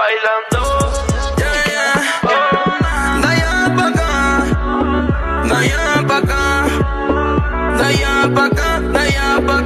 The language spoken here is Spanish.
bailando. Yeah, yeah. De allá pa' acá, de allá pa' acá, de allá pa' acá, de allá pa' acá.